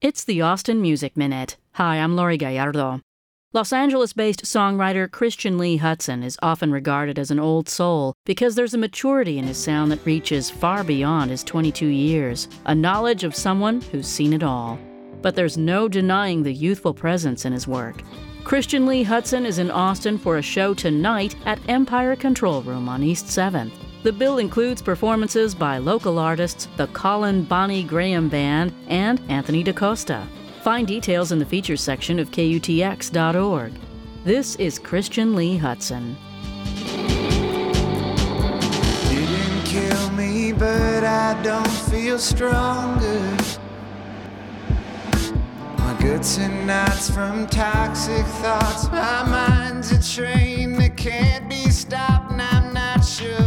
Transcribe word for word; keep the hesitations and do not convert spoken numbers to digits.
It's the Austin Music Minute. Hi, I'm Lori Gallardo. Los Angeles-based songwriter Christian Lee Hutson is often regarded as an old soul because there's a maturity in his sound that reaches far beyond his twenty-two years, a knowledge of someone who's seen it all. But there's no denying the youthful presence in his work. Christian Lee Hutson is in Austin for a show tonight at Empire Control Room on East seventh. The bill includes performances by local artists, the Colin Bonnie Graham Band, and Anthony DaCosta. Find details in the features section of K U T X dot org. This is Christian Lee Hutson. Didn't kill me, but I don't feel stronger. My guts are knots from toxic thoughts. My mind's a train that can't be stopped, and I'm not sure